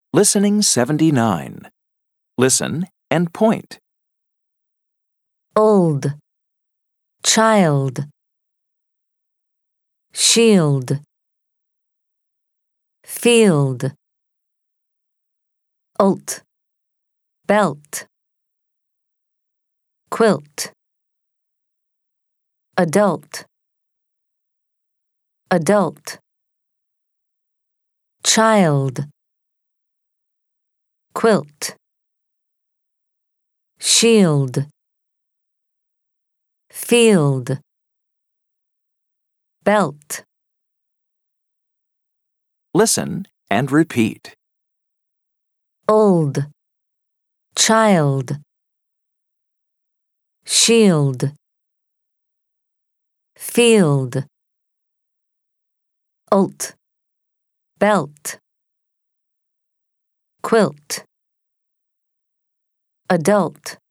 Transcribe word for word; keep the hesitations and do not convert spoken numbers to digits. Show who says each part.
Speaker 1: Listening seventy-nine. Listen and point.
Speaker 2: Old, child, shield, field, ult, belt, quilt, adult, adult, child, quilt, shield, field, belt.
Speaker 1: Listen and repeat.
Speaker 2: Old, child, shield, field, ult, belt, quilt, adult.